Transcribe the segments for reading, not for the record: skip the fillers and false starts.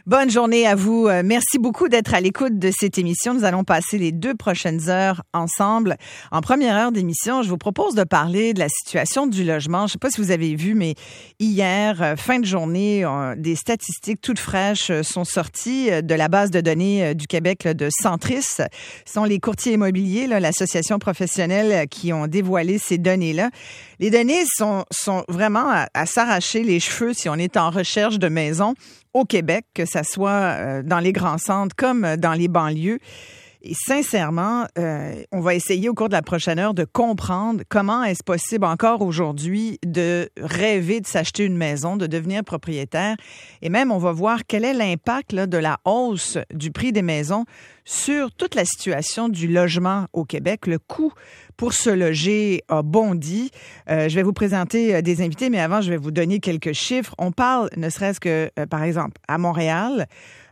Bonne journée à vous. Merci beaucoup d'être à l'écoute de cette émission. Nous allons passer les 2 prochaines heures ensemble. En première heure d'émission, je vous propose de parler de la situation du logement. Je ne sais pas si vous avez vu, mais hier, fin de journée, des statistiques toutes fraîches sont sorties de la base de données du Québec de Centris. Ce sont les courtiers immobiliers, l'association professionnelle, qui ont dévoilé ces données-là. Les données sont vraiment à s'arracher les cheveux si on est en recherche de maison au Québec, que ça soit dans les grands centres comme dans les banlieues. Et sincèrement, on va essayer au cours de la prochaine heure de comprendre comment est-ce possible encore aujourd'hui de rêver de s'acheter une maison, de devenir propriétaire. Et même, on va voir quel est l'impact de la hausse du prix des maisons sur toute la situation du logement au Québec. Le coût pour se loger a bondi. Je vais vous présenter des invités, mais avant, je vais vous donner quelques chiffres. On parle, ne serait-ce que, par exemple, à Montréal,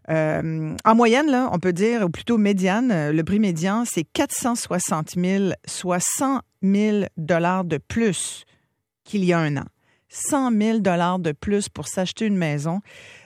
en moyenne, là, on peut dire, ou plutôt médiane, le prix médian, c'est 460 000, soit 100 000 $ de plus qu'il y a un an. 100 000 $ de plus pour s'acheter une maison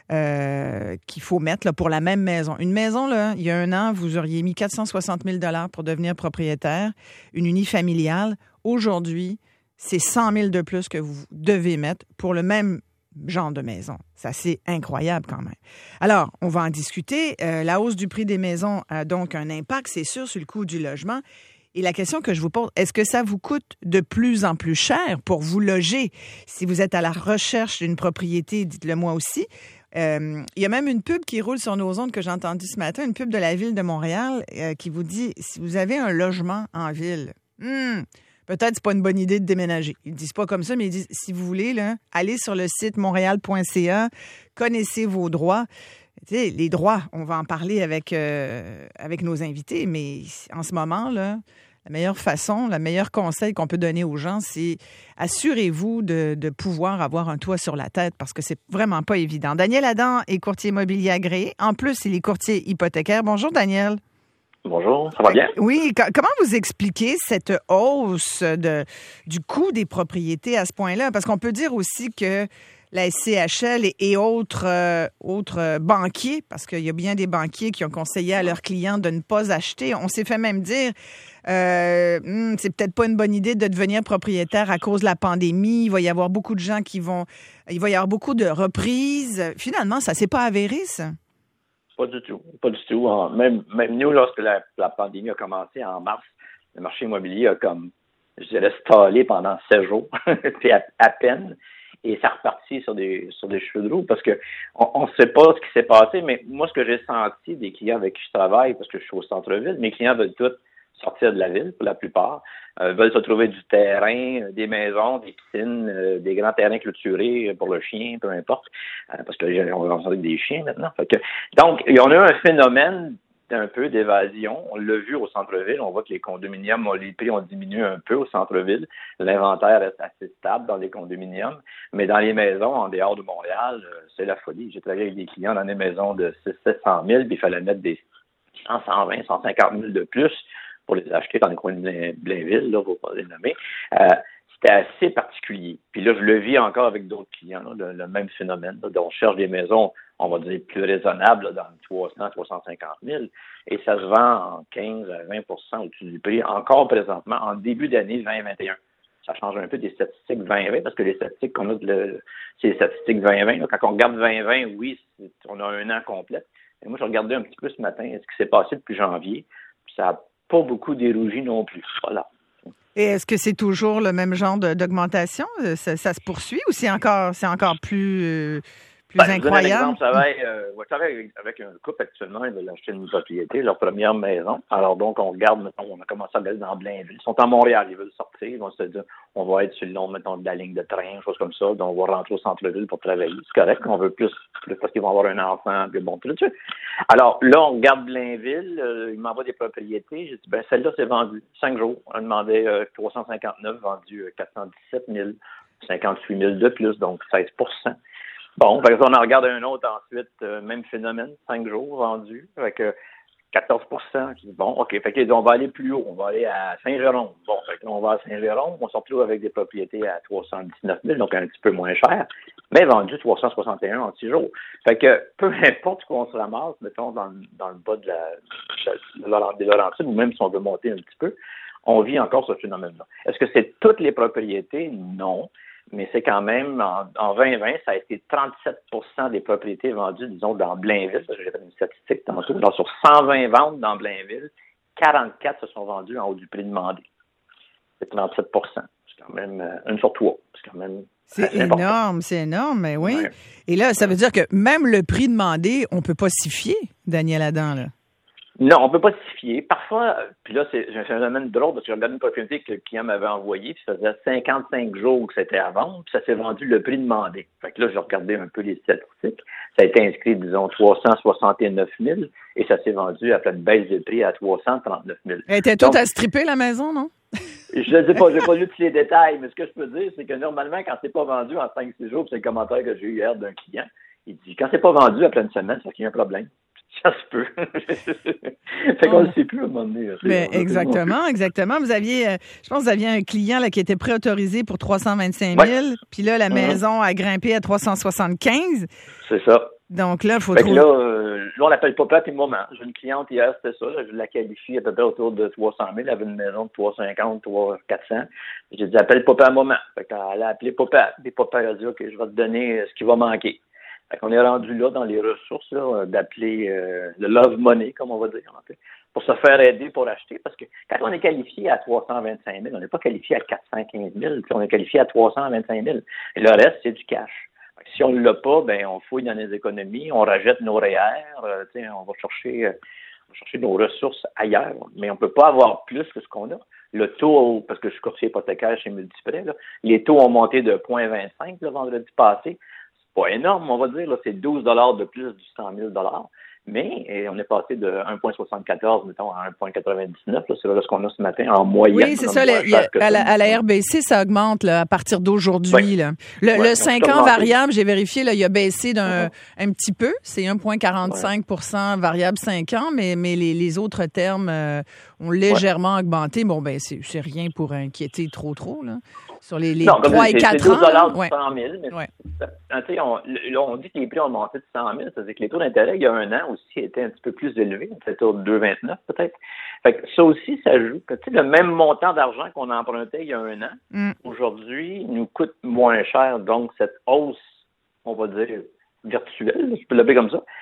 qu'il faut mettre là, pour la même maison. Une maison, là, il y a un an, vous auriez mis 460 000 $ pour devenir propriétaire, une unifamiliale. Aujourd'hui, c'est 100 000 $ de plus que vous devez mettre pour le même genre de maison. Ça, c'est incroyable quand même. Alors, on va en discuter. La hausse du prix des maisons a donc un impact, c'est sûr, sur le coût du logement. Et la question que je vous pose, est-ce que ça vous coûte de plus en plus cher pour vous loger? Si vous êtes à la recherche d'une propriété, dites-le moi aussi. Il y a même une pub qui roule sur nos ondes que j'ai entendue ce matin, une pub de la Ville de Montréal qui vous dit, si vous avez un logement en ville, peut-être c'est pas une bonne idée de déménager. Ils ne disent pas comme ça, mais ils disent, si vous voulez, là, allez sur le site montréal.ca, connaissez vos droits. Tu sais, les droits, on va en parler avec nos invités, mais en ce moment, là, la meilleure façon, le meilleur conseil qu'on peut donner aux gens, c'est assurez-vous de pouvoir avoir un toit sur la tête parce que c'est vraiment pas évident. Daniel Adam est courtier immobilier agréé. En plus, il est courtier hypothécaire. Bonjour, Daniel. Bonjour, ça va bien? Oui, comment vous expliquez cette hausse du coût des propriétés à ce point-là? Parce qu'on peut dire aussi que la SCHL et autres banquiers, parce qu'il y a bien des banquiers qui ont conseillé à leurs clients de ne pas acheter. On s'est fait même dire, c'est peut-être pas une bonne idée de devenir propriétaire à cause de la pandémie. Il va y avoir beaucoup de gens il va y avoir beaucoup de reprises. Finalement, ça s'est pas avéré, ça? Pas du tout. Pas du tout. Même nous, lorsque la pandémie a commencé en mars, le marché immobilier a je dirais, stallé pendant 7 jours, puis à peine. Et ça repartit sur des cheveux de roue parce que on sait pas ce qui s'est passé, mais moi, ce que j'ai senti des clients avec qui je travaille, parce que je suis au centre-ville, mes clients veulent tous sortir de la ville, pour la plupart, veulent se trouver du terrain, des maisons, des piscines, des grands terrains clôturés pour le chien, peu importe, parce que on va avec des chiens maintenant. Donc, on a eu un phénomène un peu d'évasion. On l'a vu au centre-ville. On voit que les condominiums, les prix ont diminué un peu au centre-ville. L'inventaire reste assez stable dans les condominiums. Mais dans les maisons, en dehors de Montréal, c'est la folie. J'ai travaillé avec des clients dans des maisons de 600 000, puis il fallait mettre des 120, 150 000 de plus pour les acheter dans les coins de Blainville, là, faut pas les nommer. C'était assez particulier. Puis là, je le vis encore avec d'autres clients, là, le même phénomène. Là, on cherche des maisons, on va dire, plus raisonnables, là, dans 300, 350 000, et ça se vend en 15 à 20 % au-dessus du prix, encore présentement, en début d'année 2021. Ça change un peu des statistiques 2020, parce que les statistiques qu'on a, c'est les statistiques 2020. Là. Quand on regarde 2020, oui, on a un an complet. Et moi, je regardais un petit peu ce matin ce qui s'est passé depuis janvier, puis ça n'a pas beaucoup dérougi non plus. Voilà. Et est-ce que c'est toujours le même genre d'augmentation? Ça se poursuit ou c'est encore plus incroyable? Je donne un exemple. Je travaille avec un couple actuellement. Ils veulent acheter une propriété, leur première maison. Alors donc, on regarde, mettons, on a commencé à regarder dans Blainville. Ils sont à Montréal, ils veulent sortir. Ils vont se dire, on va être sur le long, mettons, de la ligne de train, chose comme ça. Donc, on va rentrer au centre-ville pour travailler. C'est correct, on veut plus parce qu'ils vont avoir un enfant, puis bon, tout ça. Alors là, on regarde Blainville, ils m'envoient des propriétés. J'ai dit, celle-là, c'est vendu 5 jours. On demandait 359, vendu 417 000, 58 000 de plus, donc 16 %. Bon, on en regarde un autre ensuite, même phénomène, 5 jours vendu. 14 %. Je dis, bon, OK. Fait que, on va aller plus haut. On va aller à Saint-Jérôme. Bon, fait que là, on va à Saint-Jérôme. On se retrouve avec des propriétés à 319 000, donc un petit peu moins cher, mais vendu 361 en 6 jours. Fait que, peu importe où on se ramasse, mettons, dans le bas des Laurentides, ou même si on veut monter un petit peu, on vit encore ce phénomène-là. Est-ce que c'est toutes les propriétés? Non. Mais c'est quand même, en 2020, ça a été 37 % des propriétés vendues, disons, dans Blainville. J'ai fait une statistique tantôt. Alors, sur 120 ventes dans Blainville, 44 se sont vendues en haut du prix demandé. C'est 37 %. C'est quand même une sur trois. C'est quand même c'est énorme, mais oui. Ouais. Et là, ça veut dire que même le prix demandé, on peut pas s'y fier, Daniel Adam, là. Non, on peut pas s'y fier. Parfois, puis là, j'ai un phénomène drôle parce que j'ai regardé une propriété que le client m'avait envoyée, puis ça faisait 55 jours que c'était à vendre, puis ça s'est vendu le prix demandé. Fait que là, j'ai regardé un peu les statistiques. Ça a été inscrit, disons, 369 000, et ça s'est vendu après une baisse de prix à 339 000. Elle était toute à stripper, la maison, non? Je ne sais pas, j'ai pas lu tous les détails, mais ce que je peux dire, c'est que normalement, quand c'est pas vendu en 5-6 jours, c'est le commentaire que j'ai eu hier d'un client, il dit, quand c'est pas vendu après une semaine, c'est qu'il y a un problème. Ça se peut. Fait qu'on ne sait plus à un moment donné. Mais exactement. Vous aviez, je pense que vous aviez un client là, qui était préautorisé pour 325 000, puis là, la maison a grimpé à 375. C'est ça. Donc là, il faut trouver... Là, on l'appelle papa puis maman. J'ai une cliente hier, c'était ça. Je la qualifie à peu près autour de 300 000. Elle avait une maison de 350, 400. J'ai dit, appelle papa à maman. Fait qu'elle a appelé papa. Puis papa a dit, OK, je vais te donner ce qui va manquer. Fait qu'on est rendu là dans les ressources là, d'appeler le love money, comme on va dire, en fait, pour se faire aider pour acheter. Parce que quand on est qualifié à 325 000, on n'est pas qualifié à 415 000, on est qualifié à 325 000. Et le reste, c'est du cash. Fait que si on ne l'a pas, ben on fouille dans les économies, on rajette nos REER, on va chercher nos ressources ailleurs. Mais on ne peut pas avoir plus que ce qu'on a. Le taux, parce que je suis courtier hypothécaire chez Multiprêt, là, les taux ont monté de 0,25 le vendredi passé. Pas énorme, on va dire, là, c'est 12 $ de plus du 100 000 $. Mais on est passé de 1,74, mettons, à 1,99. C'est là ce qu'on a ce matin en moyenne. Oui, c'est ça. À la RBC, ça augmente là, à partir d'aujourd'hui. Là. Le 5 ans variable, j'ai vérifié, là, il a baissé un petit peu. C'est 1,45 % variable 5 ans, mais les autres termes ont légèrement augmenté. Bon, ben c'est rien pour inquiéter trop, là. Sur les 3 et 4 ans. C'est 12 $ de 100 000, mais on dit que les prix ont monté de 100 000, c'est-à-dire que les taux d'intérêt, il y a un an aussi, étaient un petit peu plus élevés, c'était autour de 2,29 peut-être. Fait que ça aussi, ça joue. Le même montant d'argent qu'on empruntait il y a un an, aujourd'hui, nous coûte moins cher. Donc, cette hausse, on va dire, virtuelle, je peux l'appeler comme ça,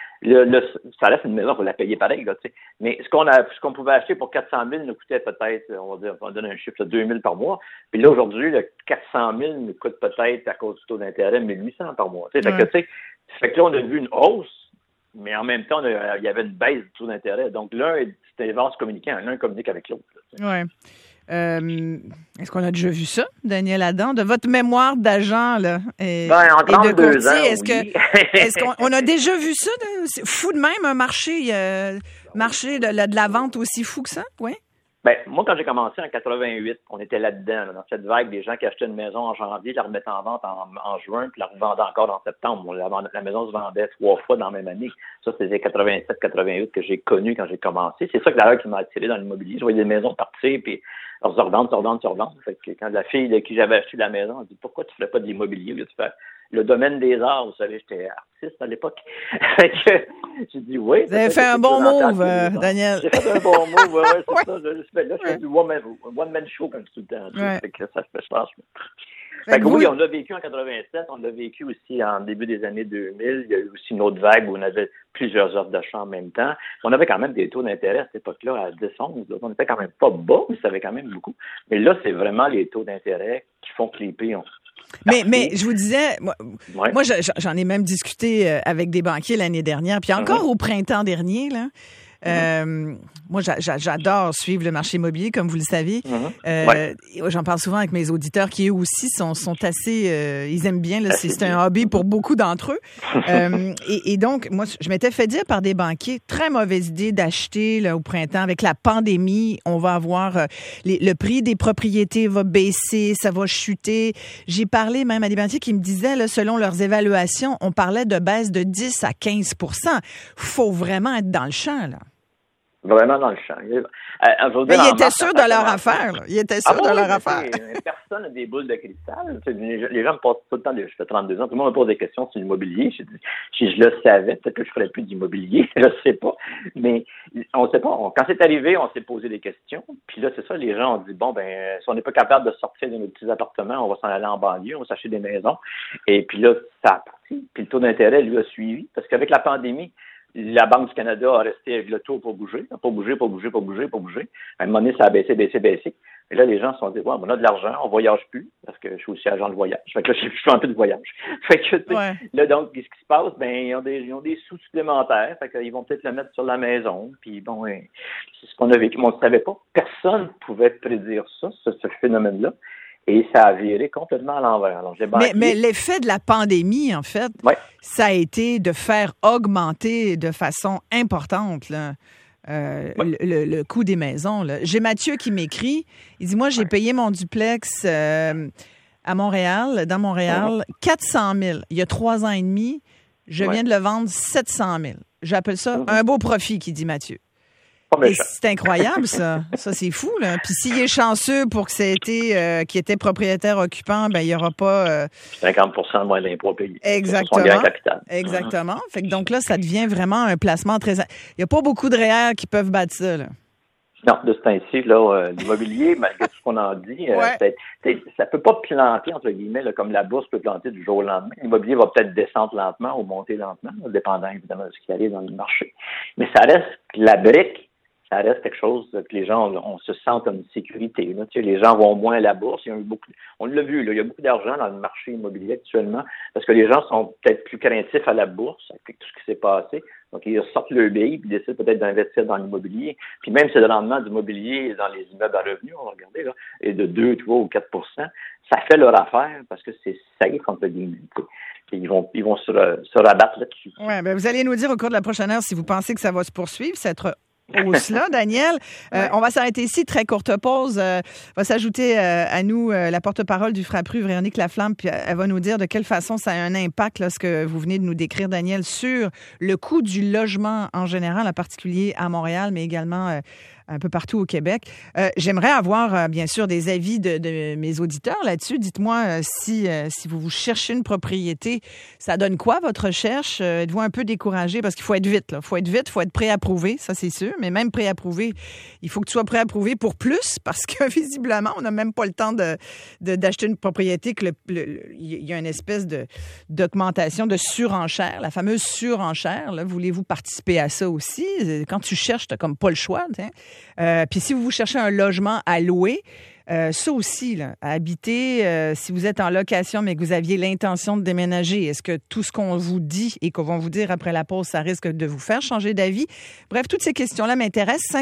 ça reste une maison, il faut la payer pareil, là, tu sais. Mais ce qu'on pouvait acheter pour 400 000 nous coûtait peut-être, on va donner un chiffre, 2 000 par mois. Puis là, aujourd'hui, le 400 000 nous coûte peut-être, à cause du taux d'intérêt, 1 800 par mois. Fait que là, on a vu une hausse, mais en même temps, il y avait une baisse du taux d'intérêt. Donc, c'était les vases communiquants, l'un communique avec l'autre. Oui. Est-ce qu'on a déjà vu ça, Daniel Adam, de votre mémoire d'agent là, et de courtier? Est-ce qu'on a déjà vu ça? C'est fou de même, un marché de la vente aussi fou que ça? Oui. Ben, moi, quand j'ai commencé en 88, on était là-dedans, dans cette vague des gens qui achetaient une maison en janvier, la remettaient en vente en juin, puis la revendaient encore en septembre. La maison se vendait 3 fois dans la même année. Ça, c'était 87-88 que j'ai connu quand j'ai commencé. C'est ça que d'ailleurs qui m'a attiré dans l'immobilier. Je voyais des maisons partir, puis alors, se revendent. Fait que quand la fille de qui j'avais acheté la maison, elle dit, pourquoi tu ne ferais pas de l'immobilier? Tu fais le domaine des arts, vous savez, j'étais artiste à l'époque. Fait que j'ai dit oui. Vous avez fait un bon move, Daniel. J'ai fait un bon move, c'est ça. Là, je fais du one-man show comme tout le temps. Fait que ça se fait, je pense. Fait que oui, on l'a vécu en 87, on l'a vécu aussi en début des années 2000. Il y a eu aussi une autre vague où on avait plusieurs offres d'achat en même temps. On avait quand même des taux d'intérêt à cette époque-là à 10-11. On était quand même pas bas, mais ça avait quand même beaucoup. Mais là, c'est vraiment les taux d'intérêt qui font que les prix ont... Mais je vous disais, moi j'en ai même discuté avec des banquiers l'année dernière, puis encore au printemps dernier, là. Moi, j'adore suivre le marché immobilier, comme vous le savez. J'en parle souvent avec mes auditeurs qui, eux aussi, sont assez... ils aiment bien. Là, c'est un hobby pour beaucoup d'entre eux. Et donc, moi, je m'étais fait dire par des banquiers, très mauvaise idée d'acheter là, au printemps. Avec la pandémie, on va avoir... le prix des propriétés va baisser, ça va chuter. J'ai parlé même à des banquiers qui me disaient, là, selon leurs évaluations, on parlait de baisse de 10 à 15 %. Faut vraiment être dans le champ, là. Vraiment dans le champ. Mais ils étaient sûrs de leur affaire. Ils étaient sûrs de leur affaire. Personne n'a des boules de cristal. Les gens me posent tout le temps, je fais 32 ans, tout le monde me pose des questions sur l'immobilier. Je le savais, peut-être que je ne ferais plus d'immobilier, je ne sais pas. Mais on ne sait pas. Quand c'est arrivé, on s'est posé des questions. Puis là, c'est ça, les gens ont dit, bon, si on n'est pas capable de sortir de nos petits appartements, on va s'en aller en banlieue, on va s'acheter des maisons. Et puis là, ça a parti. Puis le taux d'intérêt, lui, a suivi. Parce qu'avec la pandémie, la Banque du Canada a resté avec le taux pour bouger. À un moment donné, ça a baissé. Et là, les gens se sont dit, on a de l'argent, on voyage plus, parce que je suis aussi agent de voyage. Fait que là, je fais un peu de voyage. Fait que, là, donc, qu'est-ce qui se passe? Ils ont des sous supplémentaires. Fait qu'ils vont peut-être le mettre sur la maison. Puis bon, c'est ce qu'on a vécu. Mais on ne savait pas. Personne ne pouvait prédire ça, ce phénomène-là. Et ça a viré complètement à l'envers. Alors, mais l'effet de la pandémie, en fait, ça a été de faire augmenter de façon importante là, le coût des maisons. Là. J'ai Mathieu qui m'écrit. Il dit, moi, j'ai payé mon duplex à Montréal, dans Montréal, 400 000. Il y a 3 ans et demi, je viens de le vendre 700 000. J'appelle ça un beau profit, qui dit Mathieu. Et c'est incroyable, ça. Ça, c'est fou, là. Puis s'il est chanceux pour que c'était qui était propriétaire occupant, il n'y aura pas 50% de moins d'impôts payés. Exactement. Son bien capital. Exactement. Fait que donc là, ça devient vraiment un placement très. Il n'y a pas beaucoup de REER qui peuvent battre ça, là. Non, de ce temps-ci, là, l'immobilier, malgré tout ce qu'on en dit, ça peut pas planter, entre guillemets, là, comme la bourse peut planter du jour au lendemain. L'immobilier va peut-être descendre lentement ou monter lentement, dépendant évidemment de ce qui arrive dans le marché. Mais ça reste la brique. Ça reste quelque chose que les gens on se sentent en sécurité. Là. Tu sais, les gens vont moins à la bourse. On l'a vu, là, il y a beaucoup d'argent dans le marché immobilier actuellement parce que les gens sont peut-être plus craintifs à la bourse avec tout ce qui s'est passé. Donc, ils sortent le billet et décident peut-être d'investir dans l'immobilier. Puis même si le rendement du mobilier dans les immeubles à revenus, on va regarder, là, est de 2, 3 ou 4 %, ça fait leur affaire parce que c'est safe entre guillemets. Ils vont se rabattre là-dessus. Oui, vous allez nous dire au cours de la prochaine heure si vous pensez que ça va se poursuivre, cette hausse-là, Daniel. On va s'arrêter ici, très courte pause. Va s'ajouter à nous la porte-parole du Frappru, Véronique Laflamme, puis elle va nous dire de quelle façon ça a un impact, là, ce que vous venez de nous décrire, Daniel, sur le coût du logement en général, en particulier à Montréal, mais également un peu partout au Québec. J'aimerais avoir, bien sûr, des avis de mes auditeurs là-dessus. Dites-moi si vous cherchez une propriété, ça donne quoi votre recherche? Êtes-vous un peu découragé? Parce qu'il faut être vite, là. Il faut être préapprouvé, ça c'est sûr. Mais même préapprouvé, il faut que tu sois préapprouvé pour plus parce que visiblement, on n'a même pas le temps d'acheter une propriété que il y a une espèce d'augmentation, de surenchère, la fameuse surenchère. Là. Voulez-vous participer à ça aussi? Quand tu cherches, tu n'as comme pas le choix. Puis si vous cherchez un logement à louer, ça aussi, là, à habiter, si vous êtes en location mais que vous aviez l'intention de déménager, est-ce que tout ce qu'on vous dit et qu'on va vous dire après la pause, ça risque de vous faire changer d'avis? Bref, toutes ces questions-là m'intéressent.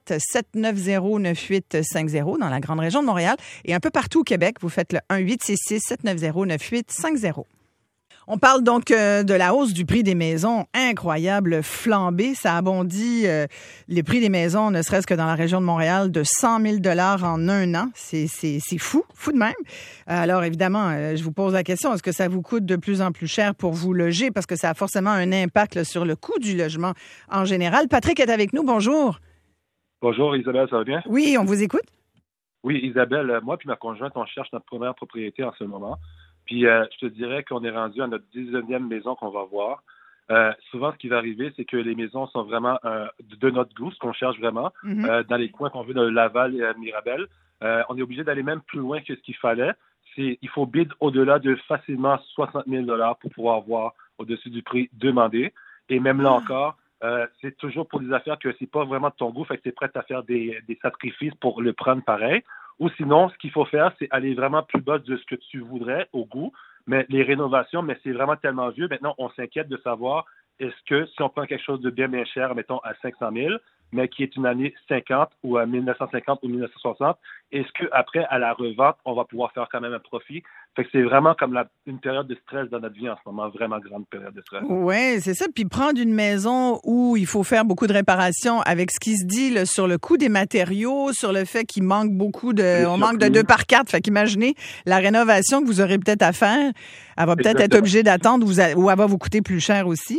514-790-9850 dans la grande région de Montréal et un peu partout au Québec. Vous faites le 1-866-790-9850. On parle donc de la hausse du prix des maisons, incroyable flambée. Ça a bondi les prix des maisons, ne serait-ce que dans la région de Montréal, de 100 000 $ en un an. C'est fou de même. Alors évidemment, je vous pose la question, est-ce que ça vous coûte de plus en plus cher pour vous loger? Parce que ça a forcément un impact là, sur le coût du logement en général. Patrick est avec nous, bonjour. Bonjour Isabelle, ça va bien? Oui, on vous écoute. Oui, Isabelle, moi puis ma conjointe, on cherche notre première propriété en ce moment. Puis, je te dirais qu'on est rendu à notre 19e maison qu'on va voir. Souvent, ce qui va arriver, c'est que les maisons sont vraiment de notre goût, ce qu'on cherche vraiment, dans les coins qu'on veut de Laval et Mirabel. On est obligé d'aller même plus loin que ce qu'il fallait. Il faut bid au-delà de facilement 60 000 $ pour pouvoir voir au-dessus du prix demandé. Et même là encore, c'est toujours pour des affaires que c'est pas vraiment de ton goût, fait que tu es prête à faire des sacrifices pour le prendre pareil. Ou sinon, ce qu'il faut faire, c'est aller vraiment plus bas de ce que tu voudrais au goût. Mais les rénovations, c'est vraiment tellement vieux. Maintenant, on s'inquiète de savoir est-ce que si on prend quelque chose de bien cher, mettons à 500 000, mais qui est une année 50 ou à 1950 ou 1960, est-ce qu'après, à la revente, on va pouvoir faire quand même un profit? Fait que c'est vraiment comme une période de stress dans notre vie en ce moment, vraiment grande période de stress. Oui, c'est ça. Puis prendre une maison où il faut faire beaucoup de réparations avec ce qui se dit là, sur le coût des matériaux, sur le fait qu'il manque beaucoup on manque de 2 par 4. Fait qu'imaginez la rénovation que vous aurez peut-être à faire, elle va peut-être être obligée d'attendre ou elle va vous coûter plus cher aussi, là.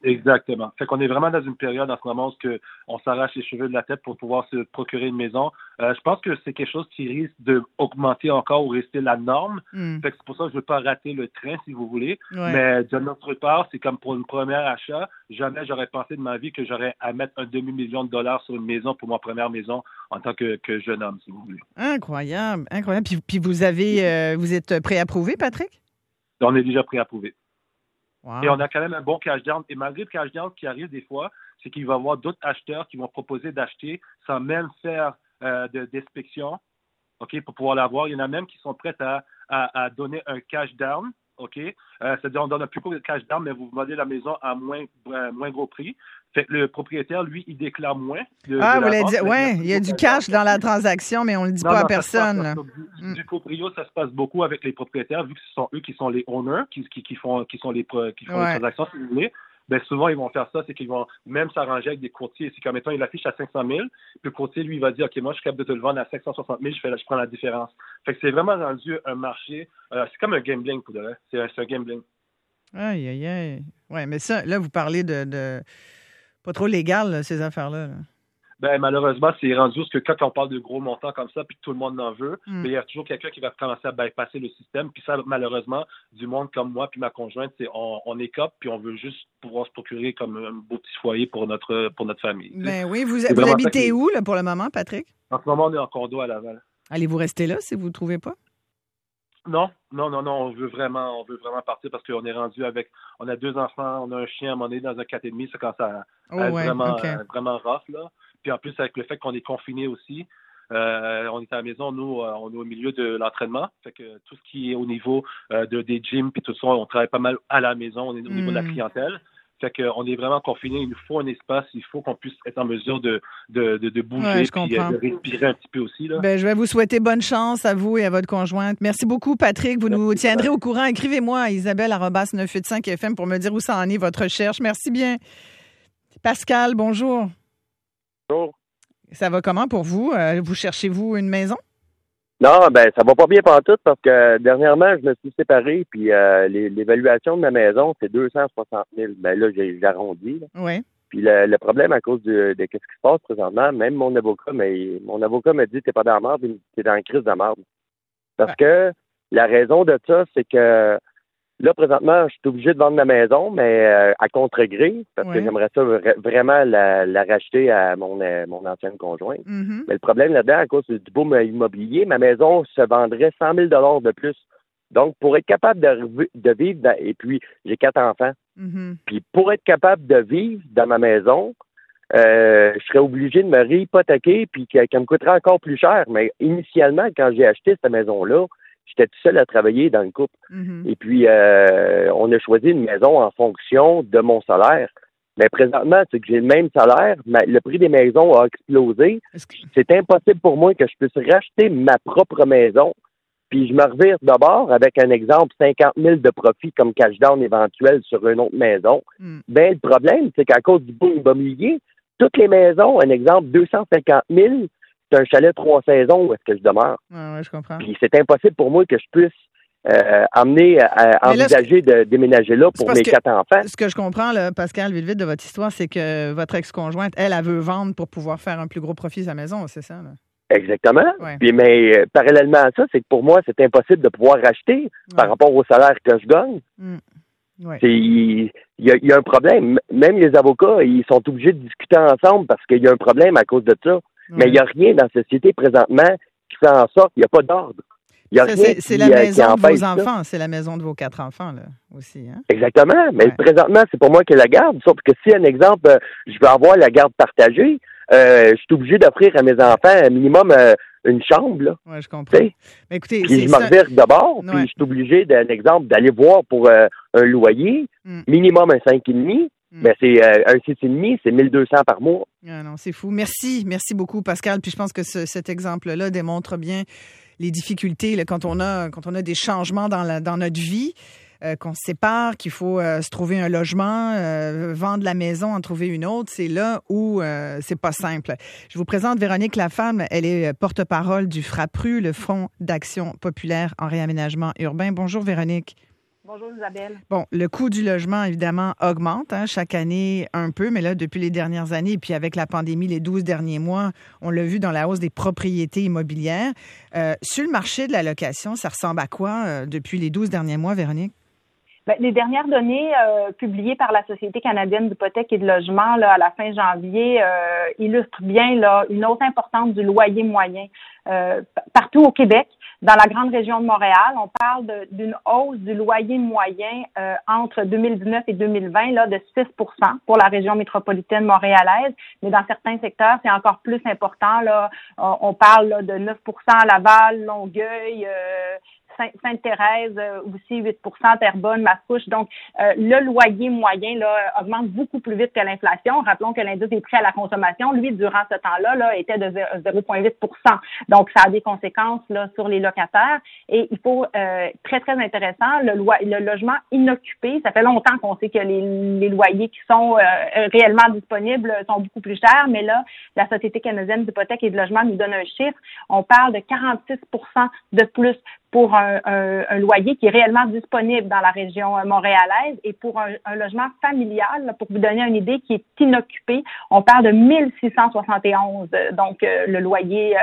Exactement. Fait qu'on est vraiment dans une période en ce moment où on s'arrache les cheveux de la tête pour pouvoir se procurer une maison. Je pense que c'est quelque chose qui risque d'augmenter encore ou rester la norme. Fait que c'est pour ça que je ne veux pas rater le train, si vous voulez. Ouais. Mais de notre part, c'est comme pour une première achat. Jamais j'aurais pensé de ma vie que j'aurais à mettre un demi-million de dollars sur une maison pour ma première maison en tant que jeune homme, si vous voulez. Incroyable, incroyable. Puis vous êtes préapprouvé, Patrick? On est déjà préapprouvé. Wow. Et on a quand même un bon cash down. Et malgré le cash down qui arrive des fois, c'est qu'il va y avoir d'autres acheteurs qui vont proposer d'acheter sans même faire d'inspection, OK, pour pouvoir l'avoir. Il y en a même qui sont prêts à donner un cash down, OK? C'est-à-dire, on donne un plus gros cash down, mais vous vendez la maison à moins gros prix. Fait que le propriétaire, lui, il déclare moins. Vous voulez dire, oui, il y a du cash dans la transaction, mais on ne le dit pas à personne. Du proprio, ça se passe beaucoup avec les propriétaires, vu que ce sont eux qui sont les owners, qui font les transactions, si vous voulez. Ben souvent, ils vont faire ça, c'est qu'ils vont même s'arranger avec des courtiers. C'est comme, mettons, il affiche à 500 000, puis le courtier, lui, il va dire, OK, moi, je suis capable de te le vendre à 560 000, je prends la différence. Fait que c'est vraiment rendu un marché, c'est comme un gambling, pour de vrai. C'est un gambling. Aïe, aïe, aïe. Oui, mais ça, là, vous parlez de pas trop légal, là, ces affaires-là. Là. Ben, malheureusement, c'est rendu parce que quand on parle de gros montants comme ça, puis que tout le monde en veut, mais il y a toujours quelqu'un qui va commencer à bypasser le système. Puis ça, malheureusement, du monde comme moi puis ma conjointe, on écope, puis on veut juste pouvoir se procurer comme un beau petit foyer pour notre famille. Ben oui, vous habitez où, là, pour le moment, Patrick? En ce moment, on est en condo à Laval. Allez-vous rester là si vous ne trouvez pas? Non, on veut vraiment partir parce qu'on est rendu on a 2 enfants, on a un chien, on est dans un 4,5, ça commence à être vraiment rough, là. Puis en plus, avec le fait qu'on est confiné aussi, on est à la maison, nous, on est au milieu de l'entraînement. Fait que tout ce qui est au niveau des gyms puis tout ça, on travaille pas mal à la maison, on est au niveau de la clientèle. Fait qu'on est vraiment confiné, il nous faut un espace, il faut qu'on puisse être en mesure de bouger et de respirer un petit peu aussi. Là. Ben, je vais vous souhaiter bonne chance à vous et à votre conjointe. Merci beaucoup, Patrick. Vous nous tiendrez au courant. Écrivez-moi à Isabelle@985FM pour me dire où ça en est votre recherche. Merci bien. Pascal, bonjour. Bonjour. Ça va comment pour vous? Vous cherchez-vous une maison? Non, ça va pas bien pantoute parce que dernièrement, je me suis séparé, puis l'évaluation de ma maison, c'est 260 000. Ben là, j'arrondis. Oui. Puis le problème à cause de ce qui se passe présentement, même mon avocat m'a dit t'es pas dans la marde, t'es dans la crise de la marde. Parce que la raison de ça, c'est que là, présentement, je suis obligé de vendre ma maison, mais à contre-gré, parce que j'aimerais ça vraiment la racheter à mon ancienne conjointe. Mm-hmm. Mais le problème là-dedans, à cause du boom immobilier, ma maison se vendrait 100 000 $ de plus. Donc, pour être capable de vivre, et puis j'ai 4 enfants, puis pour être capable de vivre dans ma maison, je serais obligé de me réhypothéquer, puis qu'elle me coûterait encore plus cher. Mais initialement, quand j'ai acheté cette maison-là, j'étais tout seul à travailler dans le couple. Et puis, on a choisi une maison en fonction de mon salaire. Mais présentement, c'est que j'ai le même salaire, mais le prix des maisons a explosé. C'est impossible pour moi que je puisse racheter ma propre maison. Puis je me revire d'abord avec un exemple 50 000 de profit comme cash down éventuel sur une autre maison. Ben, le problème, c'est qu'à cause du boom immobilier, toutes les maisons, un exemple 250 000, c'est un chalet 3 saisons où est-ce que je demeure. Je comprends. Puis c'est impossible pour moi que je puisse envisager de déménager là pour mes 4 enfants. Ce que je comprends, là, Pascal, vite de votre histoire, c'est que votre ex-conjointe, elle veut vendre pour pouvoir faire un plus gros profit de sa maison, c'est ça? Là? Exactement. Ouais. Puis, mais parallèlement à ça, c'est que pour moi, c'est impossible de pouvoir racheter par rapport au salaire que je gagne. Ouais. Il y a un problème. Même les avocats, ils sont obligés de discuter ensemble parce qu'il y a un problème à cause de ça. Mais il n'y a rien dans la société présentement qui fait en sorte qu'il n'y a pas d'ordre. C'est la maison de vos enfants, c'est la maison de vos 4 enfants, là, aussi. Hein? Exactement. Mais présentement, c'est pour moi qui ai la garde. Sauf que si, un exemple, je veux avoir la garde partagée, je suis obligé d'offrir à mes enfants un minimum une chambre. Là. Oui, je comprends. Mais écoutez, puis je me revire d'abord, puis je suis obligé, d'un exemple, d'aller voir pour un loyer, minimum un 5,5. Mais c'est un 6,5, c'est 1 200 par mois. Ah non, c'est fou. Merci beaucoup, Pascal. Puis je pense que cet exemple-là démontre bien les difficultés là, quand on a des changements dans notre vie, qu'on se sépare, qu'il faut se trouver un logement, vendre la maison, en trouver une autre. C'est là où c'est pas simple. Je vous présente Véronique Lafemme. Elle est porte-parole du FRAPRU, le Fonds d'action populaire en réaménagement urbain. Bonjour, Véronique. Bonjour Isabelle. Bon, le coût du logement, évidemment, augmente chaque année un peu, mais là, depuis les dernières années, et puis avec la pandémie, les 12 derniers mois, on l'a vu dans la hausse des propriétés immobilières. Sur le marché de la location, ça ressemble à quoi depuis les 12 derniers mois, Véronique? Bien, les dernières données publiées par la Société canadienne d'hypothèques et de logement là, à la fin janvier illustrent bien là, une hausse importante du loyer moyen partout au Québec. Dans la grande région de Montréal, on parle d'une hausse du loyer moyen entre 2019 et 2020 là, de 6 pour la région métropolitaine montréalaise. Mais dans certains secteurs, c'est encore plus important. Là. On parle là, de 9 à Laval, Longueuil, Sainte-Thérèse, aussi 8 Terrebonne, Mascouche. Donc, le loyer moyen là, augmente beaucoup plus vite que l'inflation. Rappelons que l'indice des prix à la consommation, lui, durant ce temps-là, là, était de 0,8 Donc, ça a des conséquences là, sur les locataires. Et il faut, très, très intéressant, le logement inoccupé. Ça fait longtemps qu'on sait que les loyers qui sont réellement disponibles sont beaucoup plus chers. Mais là, la Société canadienne d'hypothèques et de logement nous donne un chiffre. On parle de 46 de plus pour un loyer qui est réellement disponible dans la région montréalaise et pour un logement familial, là, pour vous donner une idée, qui est inoccupé, on parle de 1671, donc le loyer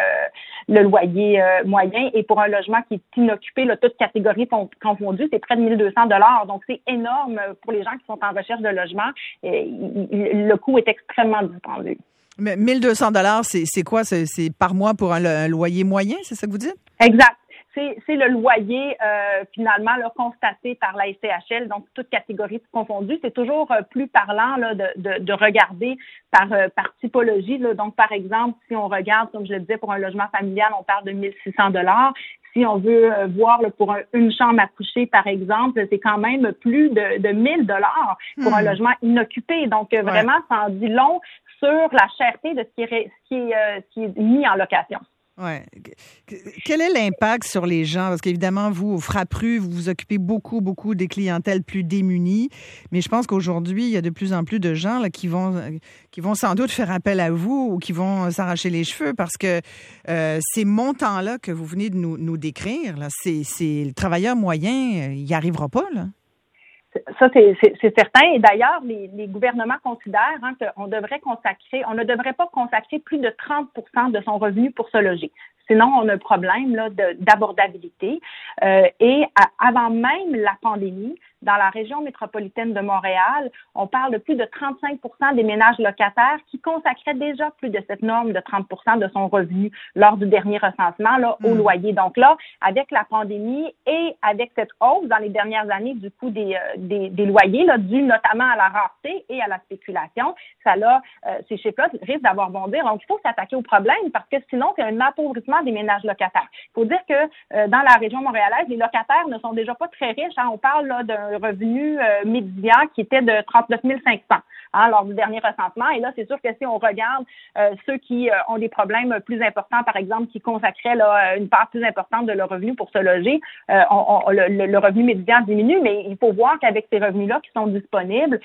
moyen, et pour un logement qui est inoccupé, là, toutes catégories confondues, c'est près de 1200 $. Donc c'est énorme pour les gens qui sont en recherche de logement. Et le coût est extrêmement dispendieux. Mais 1200 $, c'est quoi? C'est par mois pour un loyer moyen, c'est ça que vous dites? Exact. C'est le loyer finalement là, constaté par la SCHL, donc toutes catégories confondues. C'est toujours plus parlant là, de regarder par typologie. Là. Donc, par exemple, si on regarde, comme je le disais, pour un logement familial, on parle de 1600 $. Si on veut voir là, pour une chambre à coucher, par exemple, c'est quand même plus de 1000 $ pour un logement inoccupé. Donc, vraiment, ça en dit long sur la cherté de ce qui est mis en location. Ouais. Quel est l'impact sur les gens? Parce qu'évidemment, vous, au Frappru, vous vous occupez beaucoup des clientèles plus démunies. Mais je pense qu'aujourd'hui, il y a de plus en plus de gens là, qui vont sans doute faire appel à vous ou qui vont s'arracher les cheveux parce que ces montants-là que vous venez de nous décrire, là, c'est le travailleur moyen, il n'y arrivera pas, là. Ça, c'est certain. Et d'ailleurs, les gouvernements considèrent qu'on ne devrait pas consacrer plus de 30 de son revenu pour se loger. Sinon, on a un problème là, d'abordabilité. Et avant même la pandémie, dans la région métropolitaine de Montréal, on parle de plus de 35 des ménages locataires qui consacraient déjà plus de cette norme de 30 de son revenu lors du dernier recensement là, au loyer. Donc là, avec la pandémie et avec cette hausse dans les dernières années du coût des loyers, là, dû notamment à la rareté et à la spéculation, ces chiffres-là risquent d'avoir bondir. Donc, il faut s'attaquer au problème parce que sinon, c'est un appauvrissement des ménages locataires. Il faut dire que dans la région montréalaise, les locataires ne sont déjà pas très riches. On parle là, d'un revenu médian qui était de 39 500 lors du dernier recensement. Et là, c'est sûr que si on regarde ceux qui ont des problèmes plus importants, par exemple, qui consacraient là, une part plus importante de leur revenu pour se loger, le revenu médian diminue, mais il faut voir qu'avec ces revenus-là qui sont disponibles,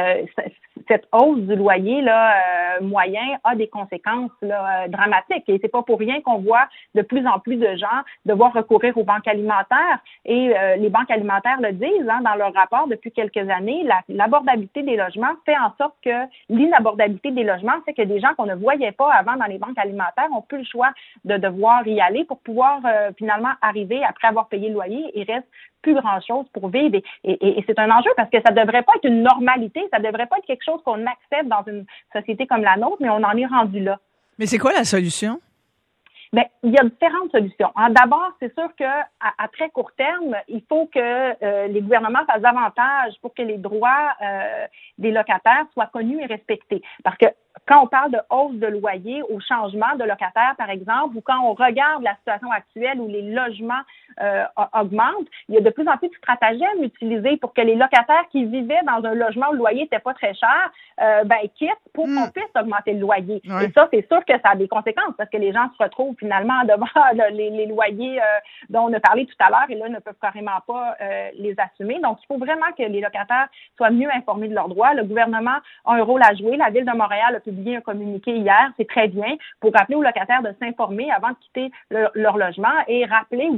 cette hausse du loyer là, moyen a des conséquences là, dramatiques. Et c'est pas pour rien qu'on voit de plus en plus de gens devoir recourir aux banques alimentaires. Et les banques alimentaires le disent dans leur rapport depuis quelques années, l'abordabilité des logements fait en sorte que l'inabordabilité des logements fait que des gens qu'on ne voyait pas avant dans les banques alimentaires ont plus le choix de devoir y aller pour pouvoir finalement arriver après avoir payé le loyer. Il reste plus grand-chose pour vivre. Et c'est un enjeu parce que ça devrait pas être une normalité, ça devrait pas être quelque chose qu'on accepte dans une société comme la nôtre, mais on en est rendu là. Mais c'est quoi la solution? Bien, il y a différentes solutions. D'abord, c'est sûr que à très court terme, il faut que les gouvernements fassent davantage pour que les droits des locataires soient connus et respectés. Parce que quand on parle de hausse de loyer, au changement de locataire, par exemple, ou quand on regarde la situation actuelle où les logements augmentent, il y a de plus en plus de stratagèmes utilisés pour que les locataires qui vivaient dans un logement où le loyer n'était pas très cher, quittent pour qu'on puisse augmenter le loyer. Ouais. Et ça, c'est sûr que ça a des conséquences parce que les gens se retrouvent finalement devant les loyers dont on a parlé tout à l'heure et là ne peuvent carrément pas les assumer. Donc, il faut vraiment que les locataires soient mieux informés de leurs droits. Le gouvernement a un rôle à jouer. La Ville de Montréal a publié un communiqué hier, c'est très bien, pour rappeler aux locataires de s'informer avant de quitter leur logement et rappeler aussi là,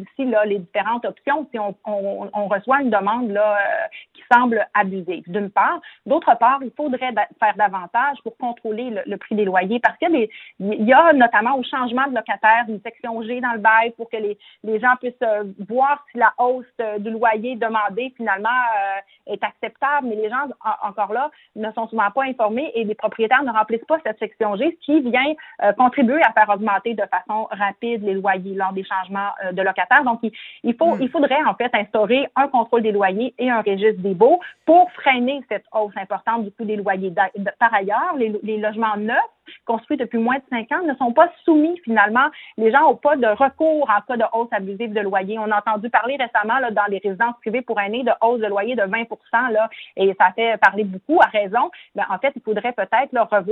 les différentes options si on reçoit une demande là qui semble abusive, d'une part. D'autre part, il faudrait faire davantage pour contrôler le prix des loyers parce qu'il y a notamment au changement de locataire une section G dans le bail pour que les gens puissent voir si la hausse du loyer demandé finalement est acceptable, mais les gens encore là ne sont souvent pas informés et les propriétaires ne remplissent pas cette section G, ce qui vient contribuer à faire augmenter de façon rapide les loyers lors des changements de locataires. Donc, il faudrait en fait instaurer un contrôle des loyers et un registre des baux pour freiner cette hausse importante du coût des loyers. Par ailleurs, les logements neufs construits depuis moins de 5 ans ne sont pas soumis finalement. Les gens n'ont pas de recours en cas de hausse abusive de loyer. On a entendu parler récemment là, dans les résidences privées pour aînés de hausse de loyer de 20% là, et ça fait parler beaucoup à raison. Ben, en fait, il faudrait peut-être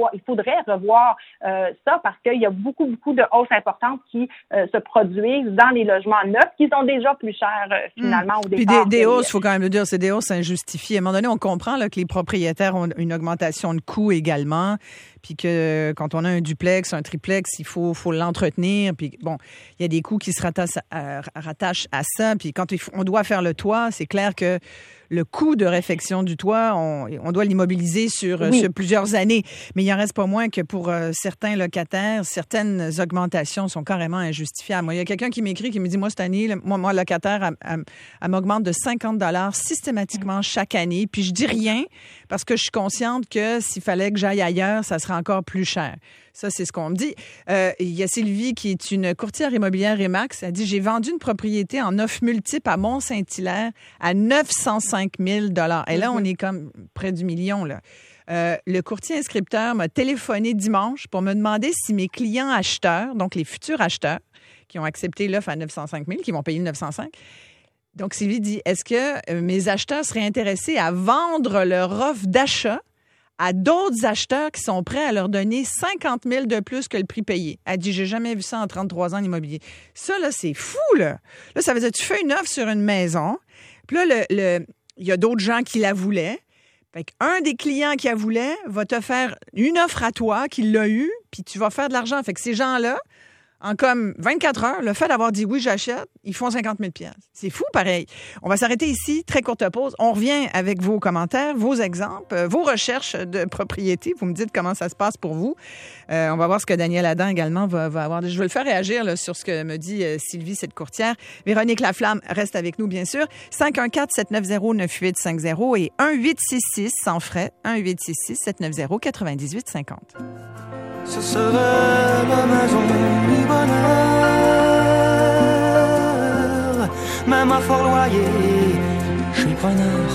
revoir ça parce qu'il y a beaucoup de hausses importantes qui se produisent dans les logements neufs qui sont déjà plus chers finalement au départ. Puis des hausses, il faut quand même le dire, c'est des hausses injustifiées. À un moment donné, on comprend là, que les propriétaires ont une augmentation de coûts également. Puis que quand on a un duplex, un triplex, il faut l'entretenir. Puis bon, il y a des coûts qui se rattachent à ça. Puis quand on doit faire le toit, c'est clair que le coût de réfection du toit, on doit l'immobiliser sur plusieurs années. Mais il en reste pas moins que pour certains locataires, certaines augmentations sont carrément injustifiables. Moi, il y a quelqu'un qui m'écrit, qui me dit, moi, cette année, moi locataire, elle m'augmente de 50 $ systématiquement chaque année. Puis je dis rien parce que je suis consciente que s'il fallait que j'aille ailleurs, ça serait encore plus cher. Ça, c'est ce qu'on me dit. Il y a Sylvie, qui est une courtière immobilière Remax. Elle dit, j'ai vendu une propriété en offre multiple à Mont-Saint-Hilaire à 905 000 $. Et là, on est comme près du million, là. Le courtier inscripteur m'a téléphoné dimanche pour me demander si mes clients acheteurs, donc les futurs acheteurs, qui ont accepté l'offre à 905 000, qui vont payer le 905 000, donc Sylvie dit, est-ce que mes acheteurs seraient intéressés à vendre leur offre d'achat à d'autres acheteurs qui sont prêts à leur donner 50 000 de plus que le prix payé. Elle dit, j'ai jamais vu ça en 33 ans en immobilier. Ça, là, c'est fou, là. Là, ça veut dire que tu fais une offre sur une maison, puis là, il y a d'autres gens qui la voulaient. Fait qu'un des clients qui la voulait va te faire une offre à toi, qui l'a eu, puis tu vas faire de l'argent. Fait que ces gens-là, en comme 24 heures, le fait d'avoir dit oui, j'achète, ils font 50 000 $. C'est fou, pareil. On va s'arrêter ici. Très courte pause. On revient avec vos commentaires, vos exemples, vos recherches de propriété. Vous me dites comment ça se passe pour vous. On va voir ce que Daniel Adam également va avoir. Je vais le faire réagir là, sur ce que me dit Sylvie, cette courtière. Véronique Laflamme reste avec nous, bien sûr. 514-790-9850 et 1-866 sans frais. 1-866-790-9850. Ce serait ma maison du bonheur, même à fort loyer, je suis preneur.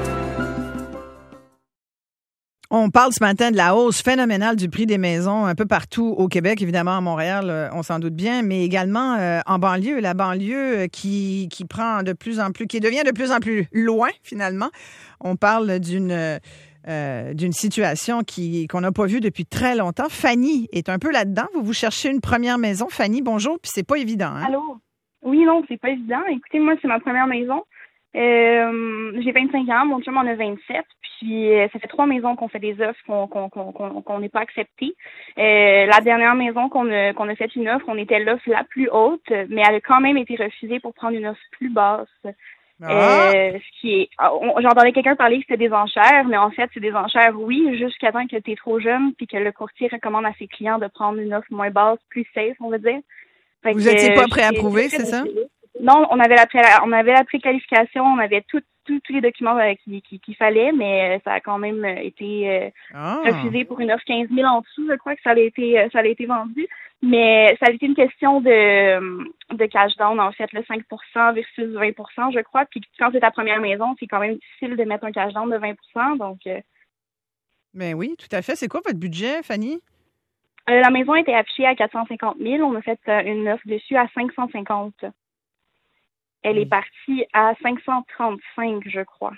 On parle ce matin de la hausse phénoménale du prix des maisons un peu partout au Québec, évidemment à Montréal, on s'en doute bien, mais également en banlieue, la banlieue qui prend de plus en plus, qui devient de plus en plus loin finalement. On parle d'une situation qu'on n'a pas vue depuis très longtemps. Fanny est un peu là-dedans. Vous cherchez une première maison. Fanny, bonjour, puis c'est pas évident. Hein? Allô? Oui, non, c'est pas évident. Écoutez, moi, c'est ma première maison. J'ai 25 ans, mon chum en a 27, puis ça fait 3 maisons qu'on fait des offres qu'on n'est pas acceptées. La dernière maison qu'on a fait une offre, on était l'offre la plus haute, mais elle a quand même été refusée pour prendre une offre plus basse. Ce qui est, j'entendais quelqu'un parler que c'était des enchères, mais en fait, c'est des enchères, oui, jusqu'à temps que tu es trop jeune puis que le courtier recommande à ses clients de prendre une offre moins basse, plus safe, on va dire. Vous n'étiez pas préapprouvé, c'est ça? Non, on avait la préqualification, on avait tous les documents qu'il fallait, mais ça a quand même été refusé pour une offre 15 000 en dessous, je crois que ça a été vendu. Mais ça a été une question de cash down, en fait, le 5% versus 20%, je crois. Puis quand c'est ta première maison, c'est quand même difficile de mettre un cash down de 20%. Donc, ben oui, tout à fait. C'est quoi votre budget, Fanny? La maison a été affichée à 450 000. On a fait une offre dessus à 550. Elle est partie à 535, je crois.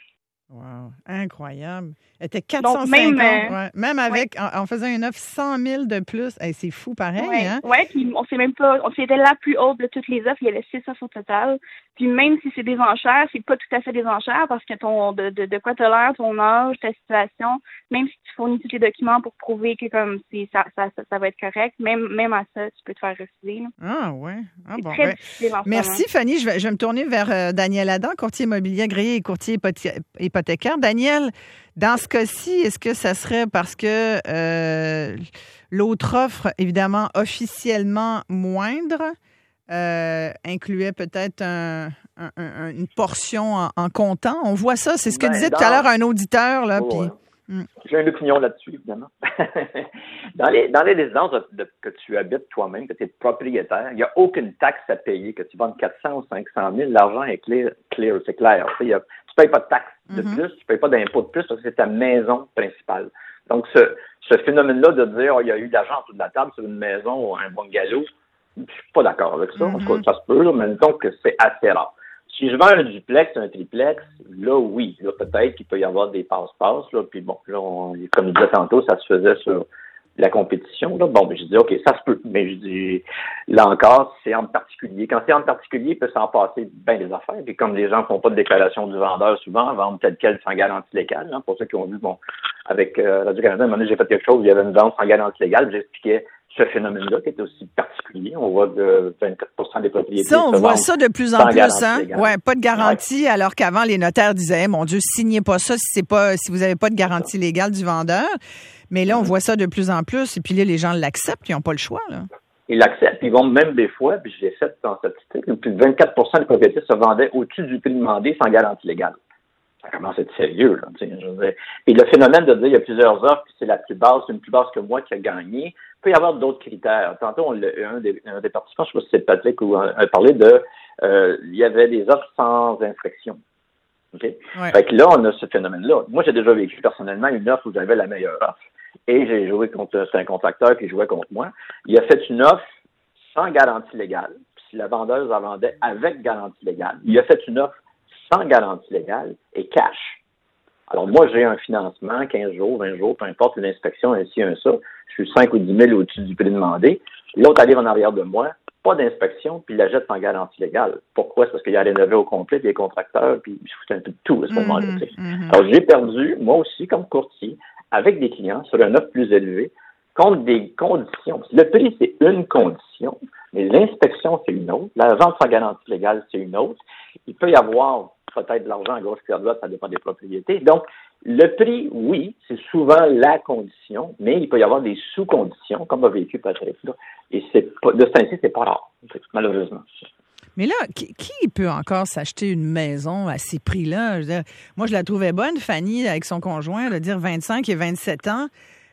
Wow, incroyable. Elle était 450. Même avec, en faisant une offre 100 000 de plus, hey, c'est fou pareil, hein? Oui, puis c'était la plus haute de toutes les offres. Il y avait 6 offres au total. Puis même si c'est des enchères, c'est pas tout à fait des enchères parce que de quoi t'as l'air, ton âge, ta situation, même si tu fournis tous les documents pour prouver que comme ça va être correct, même à ça, tu peux te faire refuser. Là. Ah ouais. Ah, c'est bon, très difficile en ce moment. Merci Fanny. Je vais me tourner vers Daniel Adam, courtier immobilier agréé et courtier hypothécaire. Daniel, dans ce cas-ci, est-ce que ça serait parce que l'autre offre, évidemment, officiellement moindre, incluait peut-être une portion en comptant? On voit ça, c'est ce que disait tout à l'heure un auditeur. Là, J'ai une opinion là-dessus, évidemment. Dans les résidences que tu habites toi-même, que tu es propriétaire, il n'y a aucune taxe à payer. Que tu vendes 400 ou 500 000, l'argent est clear, c'est clair. Tu ne payes pas de taxe de plus, tu ne payes pas d'impôt de plus parce que c'est ta maison principale. Donc, ce phénomène-là de dire il y a eu de l'argent autour de la table sur une maison ou un bungalow, je ne suis pas d'accord avec ça. En tout cas, ça se peut, mais disons que c'est assez rare. Si je vends un duplex, un triplex, là, oui. Là, peut-être qu'il peut y avoir des passe-passe. Là, puis bon, là, comme je disais tantôt, ça se faisait sur la compétition. Là. Bon, mais je dis, OK, ça se peut. Mais je dis, là encore, c'est en particulier. Quand c'est en particulier, il peut s'en passer bien des affaires. Puis comme les gens ne font pas de déclaration du vendeur souvent, vendent tel quel sans garantie légale. Hein, pour ceux qui ont vu, bon, avec Radio-Canada, à un moment donné, j'ai fait quelque chose, il y avait une vente sans garantie légale. J'expliquais ce phénomène-là qui est aussi particulier. On voit de 24% des propriétés. Ça, on voit ça de plus en plus, hein? Ouais, pas de garantie, alors qu'avant, les notaires disaient, mon Dieu, signez pas ça si vous n'avez pas de garantie légale du vendeur. Mais là, on voit ça de plus en plus. Et puis là, les gens l'acceptent, ils n'ont pas le choix, là. Ils l'acceptent, ils vont même des fois, puis je l'ai fait dans cette statistique, plus de 24% des propriétés se vendaient au-dessus du prix demandé sans garantie légale. Ça commence à être sérieux, là. Je veux dire. Et le phénomène de dire il y a plusieurs offres, puis c'est la plus basse, c'est une plus basse que moi qui a gagné. Il peut y avoir d'autres critères. Tantôt, un des participants, je ne sais pas si c'est Patrick ou a parlé de il y avait des offres sans infraction. Okay? Ouais. Fait que là, on a ce phénomène-là. Moi, j'ai déjà vécu personnellement une offre où j'avais la meilleure offre. Et j'ai joué c'est un contracteur qui jouait contre moi. Il a fait une offre sans garantie légale. Puis si la vendeuse la vendait avec garantie légale, il a fait une offre sans garantie légale et cash. Alors moi, j'ai un financement, 15 jours, 20 jours, peu importe, une inspection, ainsi, un ça. Je suis 5 ou 10 000 au-dessus du prix demandé. L'autre arrive en arrière de moi, pas d'inspection, puis il la jette sans garantie légale. Pourquoi? C'est parce qu'il a rénové au complet, puis les contracteurs, puis il se foutait un peu de tout à ce moment-là. Alors j'ai perdu, moi aussi, comme courtier, avec des clients sur un offre plus élevé, contre des conditions. Le prix, c'est une condition, mais l'inspection, c'est une autre. La vente sans garantie légale, c'est une autre. Il peut y avoir peut-être de l'argent à gauche et à droite, ça dépend des propriétés. Donc, le prix, oui, c'est souvent la condition, mais il peut y avoir des sous-conditions, comme a vécu Patrick. Là. Et de ce temps-ci, c'est pas rare, malheureusement. Mais là, qui peut encore s'acheter une maison à ces prix-là? Je veux dire, moi, je la trouvais bonne, Fanny, avec son conjoint, de dire 25 et 27 ans,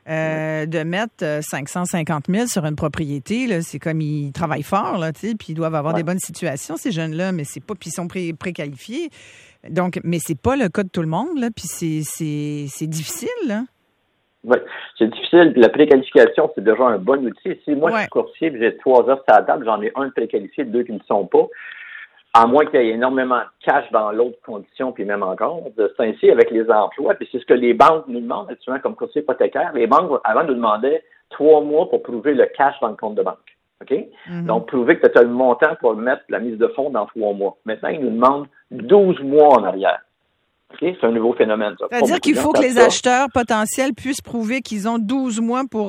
de mettre 550 000 sur une propriété. Là, c'est comme ils travaillent fort, là, tu sais, puis ils doivent avoir des bonnes situations, ces jeunes-là, mais c'est pas, puis ils sont préqualifiés. Donc, mais c'est pas le cas de tout le monde, là, puis c'est difficile, là. Oui, c'est difficile. Puis la préqualification, c'est déjà un bon outil. Si moi, je suis courtier et j'ai 3 offres à la table, j'en ai un de préqualifié, 2 qui ne sont pas. À moins qu'il y ait énormément de cash dans l'autre condition, puis même encore. C'est ainsi avec les emplois. Puis c'est ce que les banques nous demandent, actuellement, comme courtier hypothécaire. Les banques, avant, nous demandaient 3 mois pour prouver le cash dans le compte de banque. OK? Mm-hmm. Donc, prouver que tu as le montant pour mettre la mise de fonds dans 3 mois. Maintenant, ils nous demandent 12 mois en arrière. Okay? C'est un nouveau phénomène, ça. C'est-à-dire qu'il faut que les acheteurs potentiels puissent prouver qu'ils ont 12 mois pour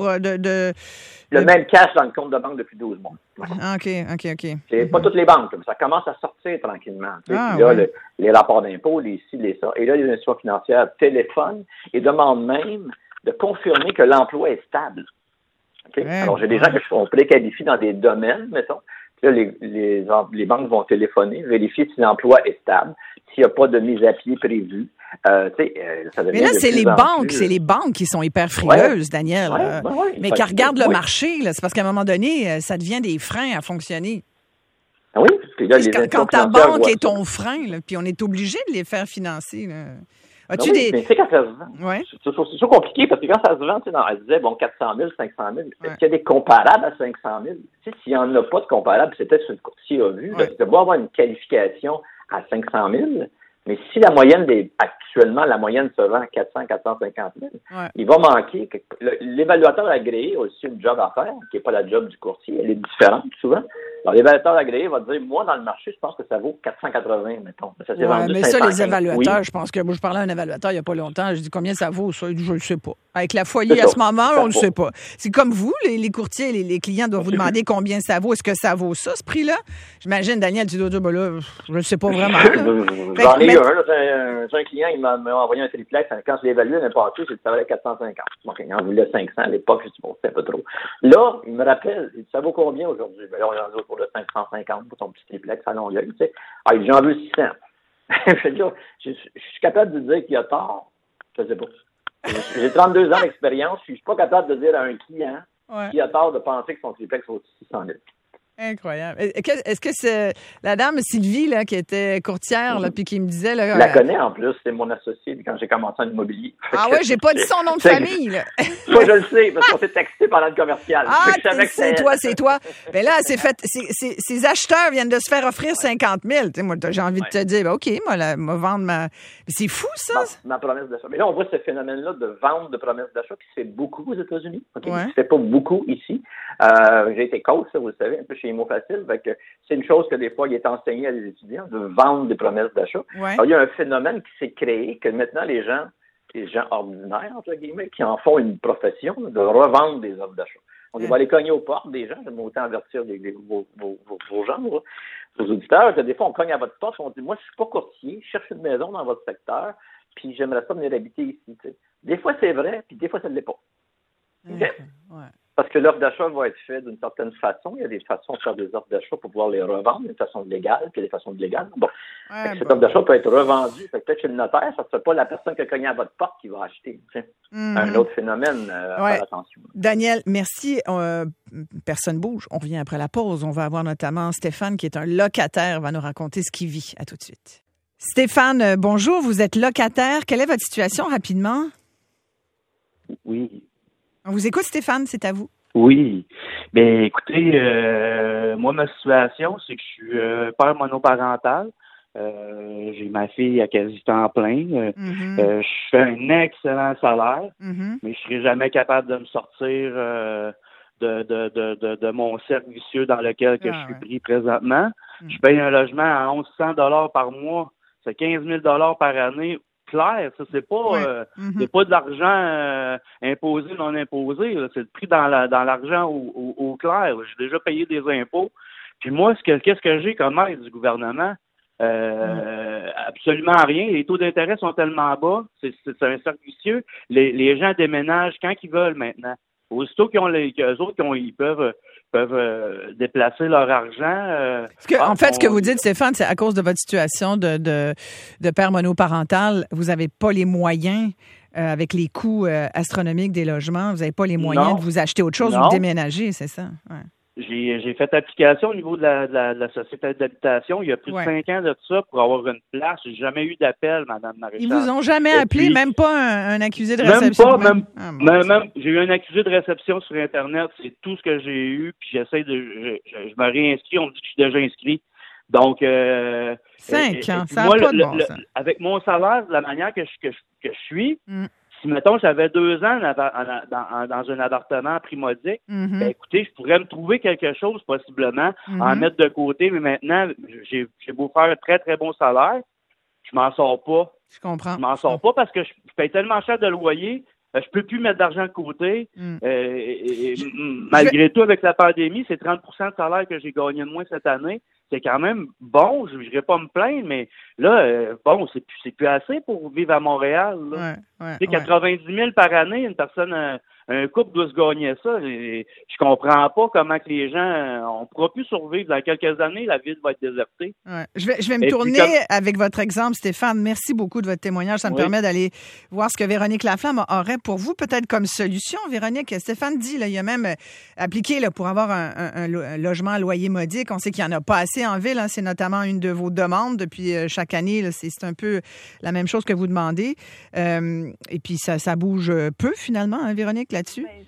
le même cash dans le compte de banque depuis 12 mois. OK. C'est pas toutes les banques, mais ça commence à sortir tranquillement. Là, les rapports d'impôts, les ci, les ça. Et là, les institutions financières téléphonent et demandent même de confirmer que l'emploi est stable. Okay? Alors, j'ai des gens qui sont préqualifiés dans des domaines, mettons. Là, les banques vont téléphoner, vérifier si l'emploi est stable, s'il n'y a pas de mise à pied prévue. Ça mais là, c'est les banques qui sont hyper frileuses, Daniel. Mais qui regardent le marché, là, c'est parce qu'à un moment donné, ça devient des freins à fonctionner. Oui, parce que là, quand ta banque est ton frein, là, puis on est obligé de les faire financer. Là. As-tu mais c'est quand ça se vend. C'est toujours compliqué parce que quand ça se vend, elle disait, 400 000, 500 000. Est-ce qu'il y a des comparables à 500 000? S'il n'y en a pas de comparables, c'est peut-être ce que le courtier a vu. Tu dois avoir une qualification à 500 000. Mais si actuellement, la moyenne se vend à 400, 450 000, il va manquer. L'évaluateur agréé a aussi une job à faire, qui n'est pas la job du courtier. Elle est différente, souvent. Alors, l'évaluateur agréé va dire, moi, dans le marché, je pense que ça vaut 480, mettons. Ça s'est vendu mais 515. ça, les évaluateurs, je pense que moi, je parlais à un évaluateur il n'y a pas longtemps. Je dis, combien ça vaut, ça? Je ne le sais pas. Avec la foyer à ce moment, on ne le sait pas. C'est comme vous, les courtiers, les clients doivent vous demander combien ça vaut. Est-ce que ça vaut ça, ce prix-là? J'imagine, Daniel, tu dois dire, là, je ne sais pas vraiment. J'en ai un client, il m'a envoyé un triplex. Quand je l'ai évalué, n'importe où, ça valait 450. Donc, il en voulait 500 à l'époque. Je dis, bon, c'est un peu trop. Là, il me rappelle, il dit, ça vaut combien aujourd'hui? Ben là, on est en autour de 550 pour ton petit triplex à Longueuil, tu sais. Ah, il dit, j'en veux 600. Je suis capable de dire qu'il a tort. Je sais pas. J'ai 32 ans d'expérience. Je suis pas capable de dire à un client qui a tort de penser que son triplex vaut 600 000. Incroyable. Est-ce que c'est la dame Sylvie là, qui était courtière puis qui me disait... Là, je la connais en plus, c'est mon associé quand j'ai commencé en immobilier. Ah ouais, j'ai pas dit son nom de famille. Là. Moi, je le sais, parce qu'on s'est texté pendant le commercial. Ah, c'est toi. Mais là, ces acheteurs viennent de se faire offrir 50 000. T'sais, moi, j'ai envie de te dire, OK, moi vendre ma... Mais c'est fou, ça. Ma promesse d'achat. Mais là, on voit ce phénomène-là de vente de promesses d'achat qui se fait beaucoup aux États-Unis. Okay? Qui se fait pas beaucoup ici. J'ai été coach, ça, vous le savez, un peu chez Imo Facile. C'est une chose que des fois, il est enseigné à des étudiants de vendre des promesses d'achat. Ouais. Alors, il y a un phénomène qui s'est créé que maintenant, les gens ordinaires, entre guillemets, qui en font une profession de revendre des offres d'achat. On va aller cogner aux portes des gens. J'aime autant avertir vos gens, vos auditeurs. Que des fois, on cogne à votre porte. On dit, moi, je suis pas courtier. Je cherche une maison dans votre secteur. Puis, j'aimerais ça venir habiter ici. T'sais. Des fois, c'est vrai. Puis, des fois, ça ne l'est pas. Okay? Ouais. Parce que l'offre d'achat va être faite d'une certaine façon. Il y a des façons de faire des offres d'achat pour pouvoir les revendre, des façons légales, puis des façons illégales. Bon. Cette offre d'achat peut être revendue. Peut-être chez le notaire, ça ne sera pas la personne qui a cogné à votre porte qui va acheter. Un autre phénomène à faire attention. Daniel, merci. Personne bouge. On revient après la pause. On va avoir notamment Stéphane, qui est un locataire, va nous raconter ce qu'il vit. À tout de suite. Stéphane, bonjour. Vous êtes locataire. Quelle est votre situation rapidement? Oui. On vous écoute, Stéphane, c'est à vous. Oui. Bien, écoutez, moi, ma situation, c'est que je suis père monoparental. J'ai ma fille à quasi temps plein. Je fais un excellent salaire, mais je serai jamais capable de me sortir de mon cercle vicieux dans lequel je suis pris présentement. Je paye un logement à 1 100 $ par mois. C'est 15 000 $ par année. Clair, ça c'est pas c'est pas de l'argent imposé, non imposé, là. C'est le prix dans l'argent au clair. J'ai déjà payé des impôts. Puis moi, qu'est-ce que j'ai comme aide du gouvernement? Absolument rien. Les taux d'intérêt sont tellement bas, c'est un cercle vicieux. Les gens déménagent quand ils veulent maintenant. Aussitôt ils peuvent déplacer leur argent. Ce que vous dites, Stéphane, c'est à cause de votre situation de père monoparental, vous n'avez pas les moyens, avec les coûts astronomiques des logements, vous n'avez pas les moyens de vous acheter autre chose ou de déménager, c'est ça? Ouais. J'ai fait application au niveau de la société d'habitation. Il y a plus de 5 ans de ça pour avoir une place. J'ai jamais eu d'appel, Mme Maréchal. Ils vous ont jamais appelé, même pas un accusé de réception? Même j'ai eu un accusé de réception sur Internet. C'est tout ce que j'ai eu. Puis je me réinscris. On me dit que je suis déjà inscrit. Donc, 5 ans, ça n'a pas de bon sens. Avec mon salaire, de la manière que je suis, si, mettons, j'avais 2 ans dans un appartement primodique, ben, écoutez, je pourrais me trouver quelque chose, possiblement, en mettre de côté, mais maintenant, j'ai beau faire un très, très bon salaire, je m'en sors pas. Je comprends. Je m'en sors pas parce que je paye tellement cher de loyer, je peux plus mettre d'argent de côté. Malgré tout, avec la pandémie, c'est 30 % de salaire que j'ai gagné de moins cette année. C'est quand même bon, je n'irai pas me plaindre, mais là, c'est plus assez pour vivre à Montréal. Là. 90 000 par année, une personne, un couple doit se gagner ça. Je comprends pas comment que les gens, on pourra plus survivre. Dans quelques années, la ville va être désertée. Ouais. Je vais me tourner avec votre exemple, Stéphane. Merci beaucoup de votre témoignage. Ça me permet d'aller voir ce que Véronique Laflamme aurait pour vous, peut-être comme solution. Véronique, Stéphane dit, là, il a même appliqué là, pour avoir un logement à loyer modique. On sait qu'il n'y en a pas assez en ville. Hein. C'est notamment une de vos demandes depuis chaque année. Là, c'est un peu la même chose que vous demandez. Et puis, ça bouge peu, finalement, hein, Véronique, là-dessus?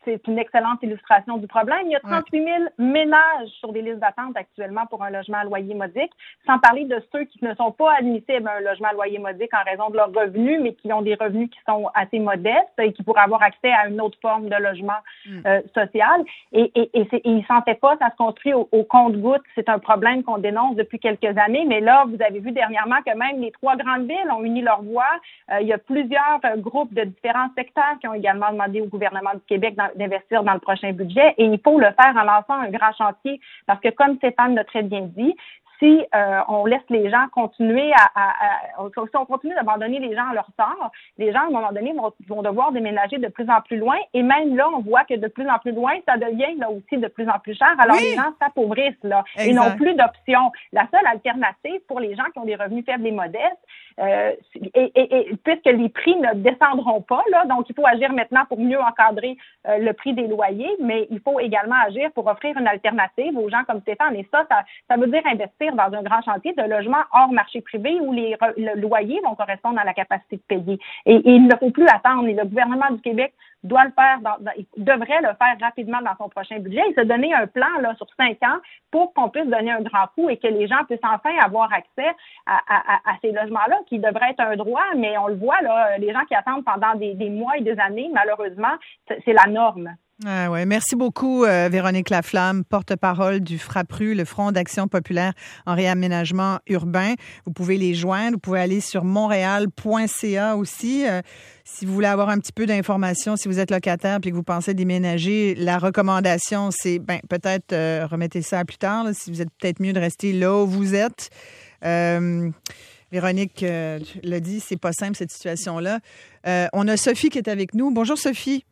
c'est une excellente illustration du problème. Il y a 38 000 ménages sur des listes d'attente actuellement pour un logement à loyer modique, sans parler de ceux qui ne sont pas admissibles à un logement à loyer modique en raison de leurs revenus, mais qui ont des revenus qui sont assez modestes et qui pourraient avoir accès à une autre forme de logement social. Et ils ne sentaient pas, ça se construit au compte-gouttes. C'est un problème qu'on dénonce depuis quelques années, mais là, vous avez vu dernièrement que même les 3 grandes villes ont uni leurs voix. Il y a plusieurs groupes de différents secteurs qui ont également demandé au gouvernement du Québec d'investir dans le prochain budget, et il faut le faire en lançant un grand chantier, parce que comme Stéphane l'a très bien dit, si on laisse les gens continuer si on continue d'abandonner les gens à leur sort, les gens, à un moment donné, vont devoir déménager de plus en plus loin. Et même là, on voit que de plus en plus loin, ça devient là aussi de plus en plus cher. Alors, les gens s'appauvrissent, là. Exact. Ils n'ont plus d'options. La seule alternative pour les gens qui ont des revenus faibles et modestes, et puisque les prix ne descendront pas, là, donc il faut agir maintenant pour mieux encadrer le prix des loyers, mais il faut également agir pour offrir une alternative aux gens comme Stéphane. Et ça veut dire investir dans un grand chantier de logement hors marché privé où le loyer vont correspondre à la capacité de payer. Et il ne faut plus attendre. Et le gouvernement du Québec doit le faire, il devrait le faire rapidement dans son prochain budget et se donner un plan là sur 5 ans pour qu'on puisse donner un grand coup et que les gens puissent enfin avoir accès à ces logements-là qui devraient être un droit, mais on le voit, là, les gens qui attendent pendant des mois et des années, malheureusement, c'est la norme. Ah ouais. Merci beaucoup, Véronique Laflamme, porte-parole du FRAPRU, le Front d'action populaire en réaménagement urbain. Vous pouvez les joindre. Vous pouvez aller sur montréal.ca aussi. Si vous voulez avoir un petit peu d'informations, si vous êtes locataire puis que vous pensez déménager, la recommandation, c'est peut-être remettez ça à plus tard. Là, si vous êtes peut-être mieux de rester là où vous êtes. Véronique l'a dit, c'est pas simple cette situation-là. On a Sophie qui est avec nous. Bonjour Sophie.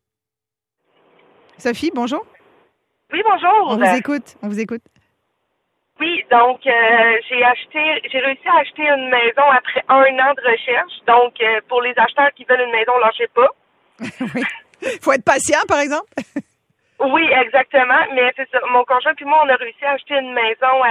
Sophie, bonjour. Oui, bonjour. On vous écoute. Oui, donc j'ai réussi à acheter une maison après 1 an de recherche. Donc, pour les acheteurs qui veulent une maison, lâchez pas. Oui. Faut être patient, par exemple. Oui, exactement. Mais c'est ça. Mon conjoint puis moi, on a réussi à acheter une maison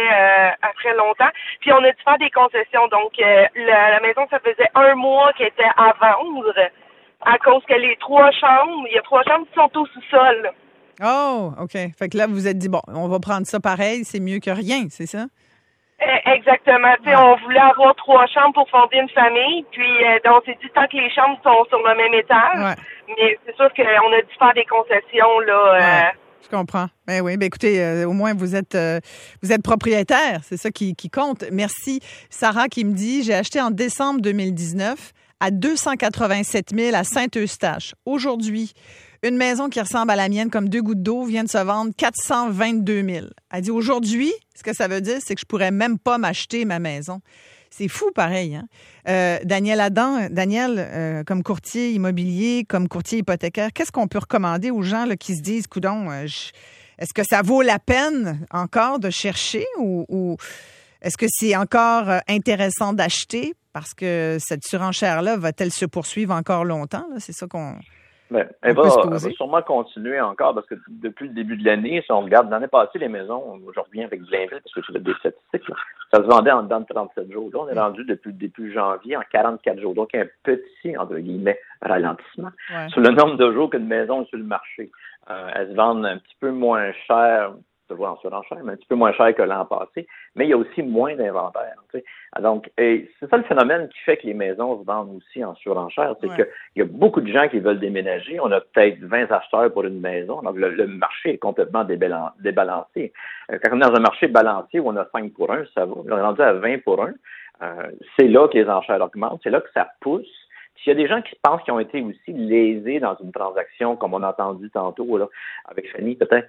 après longtemps. Puis on a dû faire des concessions. Donc, la maison, ça faisait 1 mois qu'elle était à vendre. À cause que il y a 3 chambres qui sont au sous-sol. Là. Oh, OK. Fait que là, vous vous êtes dit, bon, on va prendre ça pareil, c'est mieux que rien, c'est ça? Exactement. Tu sais, on voulait avoir 3 chambres pour fonder une famille, puis on s'est dit, tant que les chambres sont sur le même étage, mais c'est sûr qu'on a dû faire des concessions, là. Je comprends. Ben oui, écoutez, au moins vous êtes propriétaire, c'est ça qui compte. Merci. Sarah qui me dit, j'ai acheté en décembre 2019 à 287 000 à Saint-Eustache. Aujourd'hui, une maison qui ressemble à la mienne comme 2 gouttes d'eau vient de se vendre 422 000. Elle dit aujourd'hui, ce que ça veut dire, c'est que je pourrais même pas m'acheter ma maison. C'est fou pareil. Hein? Daniel Adam, comme courtier immobilier, comme courtier hypothécaire, qu'est-ce qu'on peut recommander aux gens là, qui se disent, coudonc, est-ce que ça vaut la peine encore de chercher ou est-ce que c'est encore intéressant d'acheter? Parce que cette surenchère-là, va-t-elle se poursuivre encore longtemps? Là? C'est ça qu'on elle va sûrement continuer encore parce que depuis le début de l'année, si on regarde l'année passée, les maisons, je reviens avec Blainville parce que je fais des statistiques, là, ça se vendait en dedans de 37 jours. Là, on est rendu depuis le début janvier en 44 jours. Donc, un petit, entre guillemets, ralentissement sur le nombre de jours qu'une maison est sur le marché. Elles se vendent un petit peu moins cher, en surenchère, mais un petit peu moins cher que l'an passé, mais il y a aussi moins d'inventaire. Tu sais. Donc, c'est ça le phénomène qui fait que les maisons se vendent aussi en surenchère, c'est qu'il y a beaucoup de gens qui veulent déménager. On a peut-être 20 acheteurs pour une maison, donc le marché est complètement débalancé. Quand on est dans un marché balancé où on a 5 pour 1, ça va. On est rendu à 20 pour 1. C'est là que les enchères augmentent, c'est là que ça pousse. S'il y a des gens qui pensent qu'ils ont été aussi lésés dans une transaction, comme on a entendu tantôt là, avec Fanny, peut-être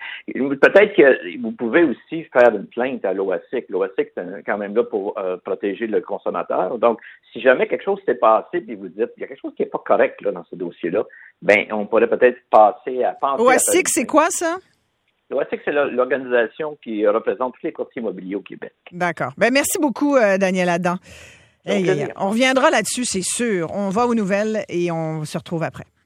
que vous pouvez aussi faire une plainte à l'OASIC. L'OASIC, c'est quand même là pour protéger le consommateur. Donc, si jamais quelque chose s'est passé, puis vous dites il y a quelque chose qui n'est pas correct là, dans ce dossier-là, ben on pourrait peut-être penser à... OASIC, c'est quoi ça? L'OASIC, c'est l'organisation qui représente tous les courtiers immobiliers au Québec. D'accord. Ben merci beaucoup, Daniel Adam. On reviendra là-dessus, c'est sûr. On va aux nouvelles et on se retrouve après.